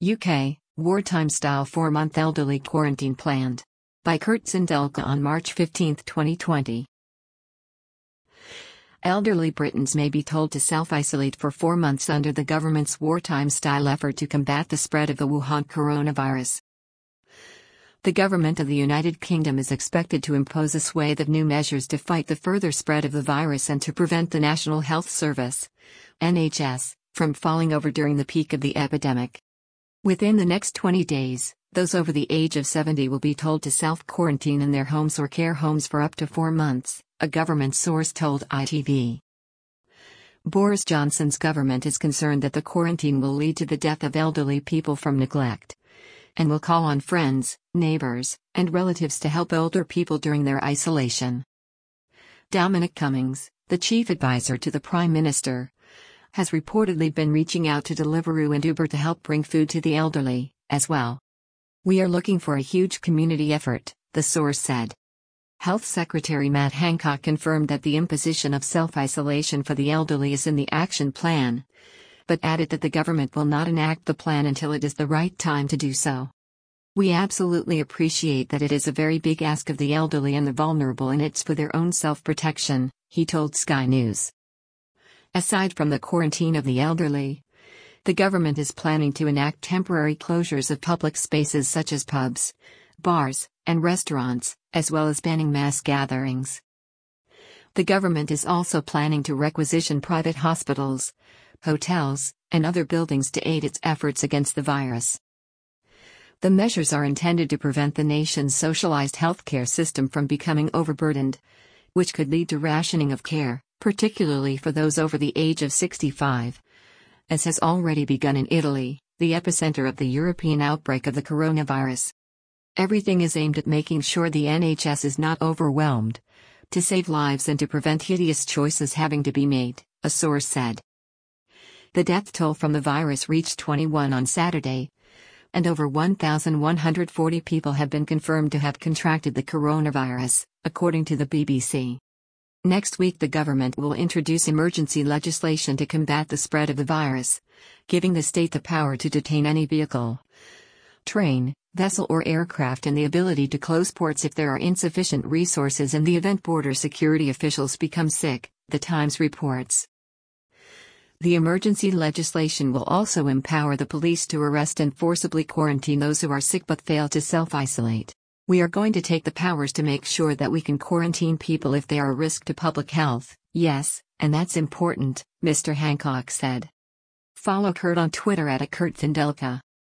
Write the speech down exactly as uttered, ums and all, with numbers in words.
U K, wartime-style four-month elderly quarantine planned. By Kurt Sindelka on March fifteenth, twenty twenty. Elderly Britons may be told to self-isolate for four months under the government's wartime-style effort to combat the spread of the Wuhan coronavirus. The government of the United Kingdom is expected to impose a swathe of new measures to fight the further spread of the virus and to prevent the National Health Service, N H S, from falling over during the peak of the epidemic. Within the next twenty days, those over the age of seventy will be told to self-quarantine in their homes or care homes for up to four months, a government source told I T V. Boris Johnson's government is concerned that the quarantine will lead to the death of elderly people from neglect, and will call on friends, neighbors, and relatives to help older people during their isolation. Dominic Cummings, the chief advisor to the Prime Minister, has reportedly been reaching out to Deliveroo and Uber to help bring food to the elderly, as well. "We are looking for a huge community effort," the source said. Health Secretary Matt Hancock confirmed that the imposition of self-isolation for the elderly is in the action plan, but added that the government will not enact the plan until it is the right time to do so. "We absolutely appreciate that it is a very big ask of the elderly and the vulnerable, and it's for their own self-protection," he told Sky News. Aside from the quarantine of the elderly, the government is planning to enact temporary closures of public spaces such as pubs, bars, and restaurants, as well as banning mass gatherings. The government is also planning to requisition private hospitals, hotels, and other buildings to aid its efforts against the virus. The measures are intended to prevent the nation's socialized healthcare system from becoming overburdened, which could lead to rationing of care, particularly for those over the age of sixty-five, as has already begun in Italy, the epicenter of the European outbreak of the coronavirus. "Everything is aimed at making sure the N H S is not overwhelmed, to save lives and to prevent hideous choices having to be made," a source said. The death toll from the virus reached twenty-one on Saturday, and over one thousand one hundred forty people have been confirmed to have contracted the coronavirus, according to the B B C. Next week the government will introduce emergency legislation to combat the spread of the virus, giving the state the power to detain any vehicle, train, vessel or aircraft and the ability to close ports if there are insufficient resources in the event border security officials become sick, The Times reports. The emergency legislation will also empower the police to arrest and forcibly quarantine those who are sick but fail to self-isolate. "We are going to take the powers to make sure that we can quarantine people if they are a risk to public health, yes, and that's important," Mister Hancock said. Follow Kurt on Twitter at Kurt Sindelka.